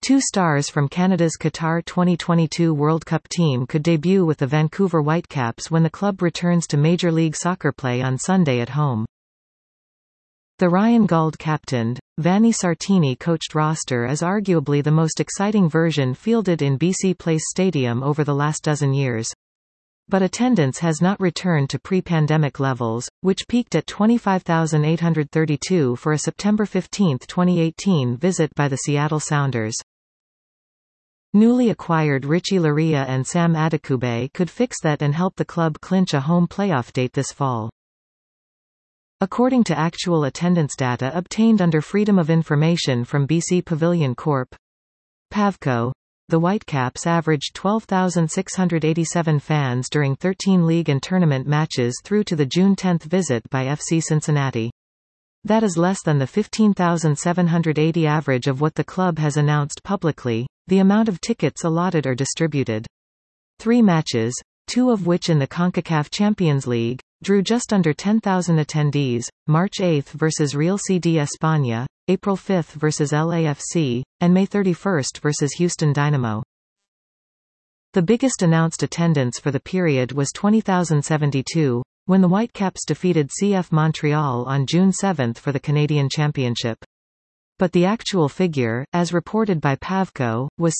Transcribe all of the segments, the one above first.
Two stars from Canada's Qatar 2022 World Cup team could debut with the Vancouver Whitecaps when the club returns to Major League Soccer play on Sunday at home. The Ryan Gauld captained, Vanni Sartini coached roster is arguably the most exciting version fielded in BC Place Stadium over the last dozen years. But attendance has not returned to pre-pandemic levels, which peaked at 25,832 for a September 15, 2018 visit by the Seattle Sounders. Newly acquired Richie Laryea and Sam Adekugbe could fix that and help the club clinch a home playoff date this fall. According to actual attendance data obtained under Freedom of Information from BC Pavilion Corp. Pavco, the Whitecaps averaged 12,687 fans during 13 league and tournament matches through to the June 10 visit by FC Cincinnati. That is less than the 15,780 average of what the club has announced publicly. The amount of tickets allotted or distributed. 3 matches, 2 of which in the CONCACAF Champions League, drew just under 10,000 attendees, March 8 versus Real CD España, April 5 versus LAFC, and May 31 versus Houston Dynamo. The biggest announced attendance for the period was 20,072, when the Whitecaps defeated CF Montreal on June 7 for the Canadian Championship. But the actual figure, as reported by Pavco, was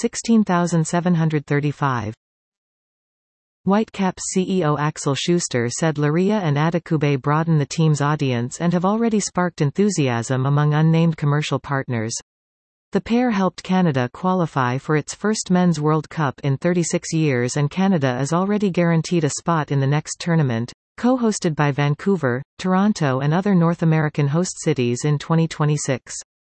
16,735. Whitecaps CEO Axel Schuster said Laryea and Adekugbe broaden the team's audience and have already sparked enthusiasm among unnamed commercial partners. The pair helped Canada qualify for its first Men's World Cup in 36 years, and Canada is already guaranteed a spot in the next tournament, co-hosted by Vancouver, Toronto and other North American host cities in 2026.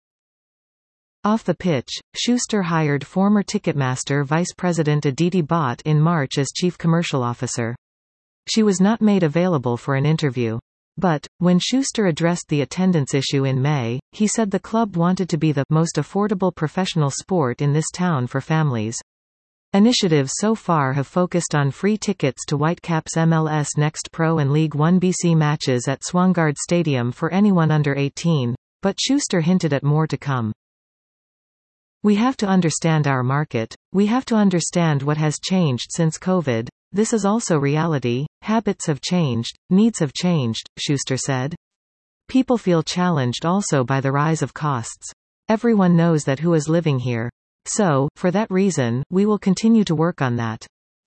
Off the pitch, Schuster hired former Ticketmaster vice president Aditi Bhatt in March as chief commercial officer. She was not made available for an interview. But, when Schuster addressed the attendance issue in May, he said the club wanted to be the most affordable professional sport in this town for families. Initiatives so far have focused on free tickets to Whitecaps MLS Next Pro and League One BC matches at Swangard Stadium for anyone under 18, but Schuster hinted at more to come. We have to understand our market, we have to understand what has changed since COVID. This is also reality, habits have changed, needs have changed, Schuster said. People feel challenged also by the rise of costs. Everyone knows that who is living here. So, for that reason, we will continue to work on that.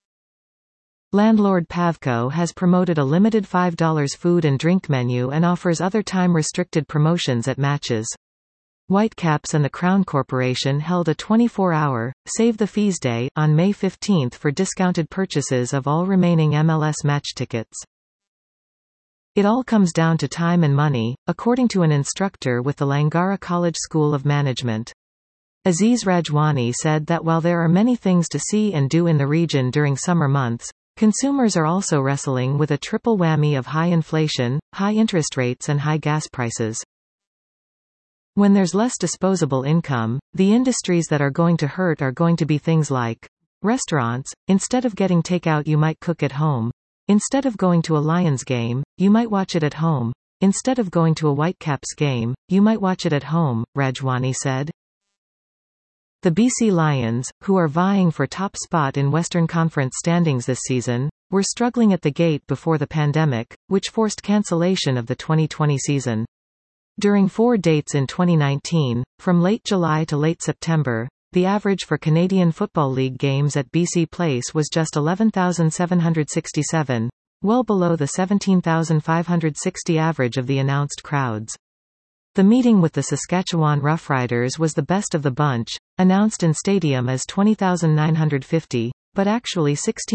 Landlord Pavco has promoted a limited $5 food and drink menu and offers other time-restricted promotions at matches. Whitecaps and the Crown Corporation held a 24-hour, Save the Fees Day, on May 15 for discounted purchases of all remaining MLS match tickets. It all comes down to time and money, according to an instructor with the Langara College School of Management. Aziz Rajwani said that while there are many things to see and do in the region during summer months, consumers are also wrestling with a triple whammy of high inflation, high interest rates and high gas prices. When there's less disposable income, the industries that are going to hurt are going to be things like restaurants. Instead of getting takeout, you might cook at home. Instead of going to a Lions game, you might watch it at home. Instead of going to a Whitecaps game, you might watch it at home, Rajwani said. The BC Lions, who are vying for top spot in Western Conference standings this season, were struggling at the gate before the pandemic, which forced cancellation of the 2020 season. During 4 dates in 2019, from late July to late September, the average for Canadian Football League games at BC Place was just 11,767, well below the 17,560 average of the announced crowds. The meeting with the Saskatchewan Roughriders was the best of the bunch, announced in stadium as 20,950, but actually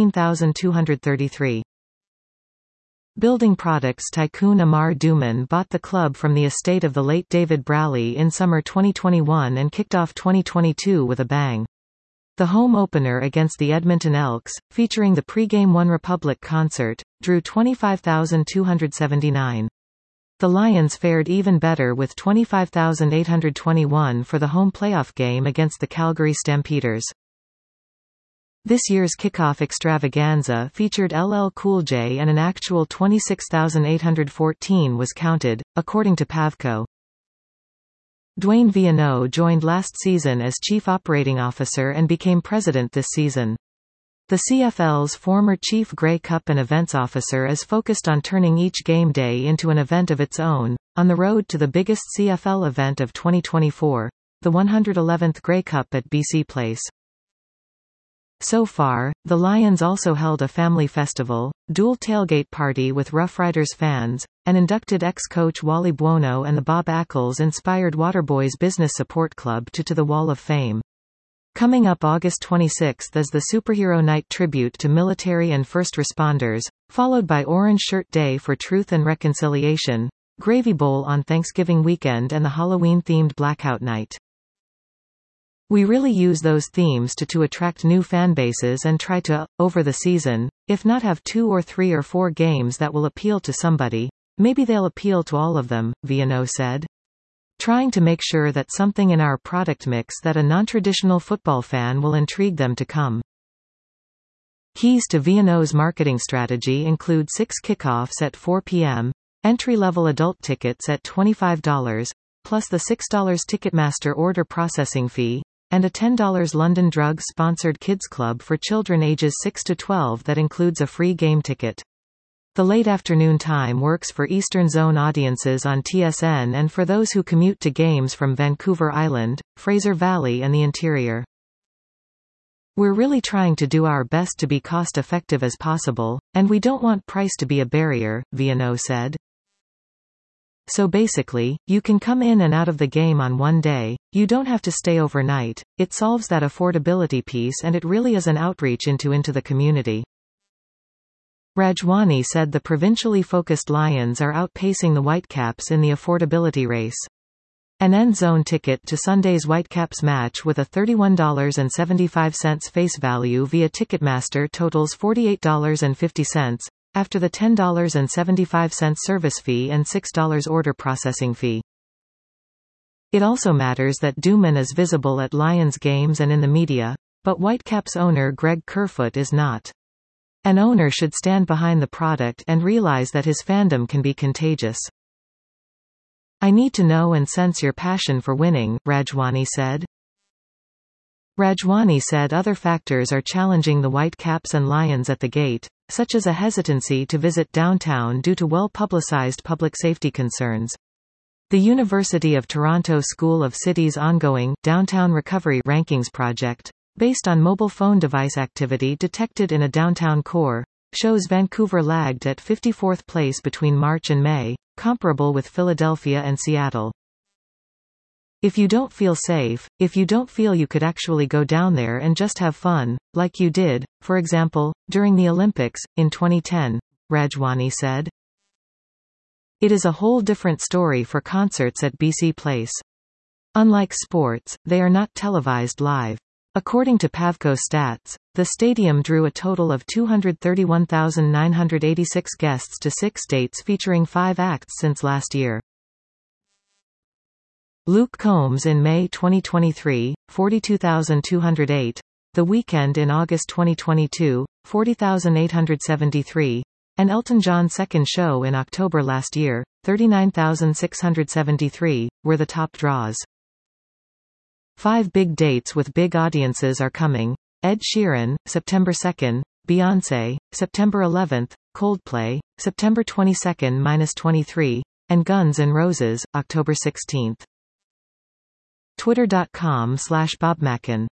16,233. Building products tycoon Amar Duman bought the club from the estate of the late David Browley in summer 2021 and kicked off 2022 with a bang. The home opener against the Edmonton Elks, featuring the pregame One Republic concert, drew 25,279. The Lions fared even better with 25,821 for the home playoff game against the Calgary Stampeders. This year's kickoff extravaganza featured LL Cool J and an actual 26,814 was counted, according to Pavco. Dwayne Viano joined last season as Chief Operating Officer and became President this season. The CFL's former Chief Grey Cup and Events Officer is focused on turning each game day into an event of its own, on the road to the biggest CFL event of 2024, the 111th Grey Cup at BC Place. So far, the Lions also held a family festival, dual tailgate party with Rough Riders fans, and inducted ex-coach Wally Buono and the Bob Ackles-inspired Waterboys Business Support Club to the Wall of Fame. Coming up August 26 is the Superhero Night tribute to military and first responders, followed by Orange Shirt Day for Truth and Reconciliation, Gravy Bowl on Thanksgiving weekend and the Halloween-themed Blackout Night. We really use those themes to attract new fan bases and try to, over the season, if not have 2 or 3 or 4 games that will appeal to somebody, maybe they'll appeal to all of them, Viano said. Trying to make sure that something in our product mix that a non-traditional football fan will intrigue them to come. Keys to Viano's marketing strategy include 6 kickoffs at 4 p.m., entry-level adult tickets at $25, plus the $6 Ticketmaster order processing fee, and a $10 London Drugs-sponsored Kids Club for children ages 6 to 12 that includes a free game ticket. The late afternoon time works for Eastern Zone audiences on TSN and for those who commute to games from Vancouver Island, Fraser Valley and the interior. We're really trying to do our best to be cost-effective as possible, and we don't want price to be a barrier, Viano said. So basically, you can come in and out of the game on one day, you don't have to stay overnight. It solves that affordability piece and it really is an outreach into the community. Rajwani said the provincially focused Lions are outpacing the Whitecaps in the affordability race. An end zone ticket to Sunday's Whitecaps match with a $31.75 face value via Ticketmaster totals $48.50, after the $10.75 service fee and $6 order processing fee. It also matters that Dooman is visible at Lions games and in the media, but Whitecaps owner Greg Kerfoot is not. An owner should stand behind the product and realize that his fandom can be contagious. I need to know and sense your passion for winning, Rajwani said. Rajwani said other factors are challenging the Whitecaps and Lions at the gate, such as a hesitancy to visit downtown due to well-publicized public safety concerns. The University of Toronto School of Cities' ongoing Downtown Recovery Rankings project, based on mobile phone device activity detected in a downtown core, shows Vancouver lagged at 54th place between March and May, comparable with Philadelphia and Seattle. If you don't feel safe, if you don't feel you could actually go down there and just have fun, like you did, for example, during the Olympics, in 2010, Rajwani said. It is a whole different story for concerts at BC Place. Unlike sports, they are not televised live. According to Pavco stats, the stadium drew a total of 231,986 guests to 6 dates featuring 5 acts since last year. Luke Combs in May 2023, 42,208. The Weeknd in August 2022, 40,873. And Elton John's second show in October last year, 39,673, were the top draws. 5 big dates with big audiences are coming. Ed Sheeran, September 2nd, Beyoncé, September 11th, Coldplay, September 22nd-23, and Guns N' Roses, October 16th. Twitter.com/BobMacken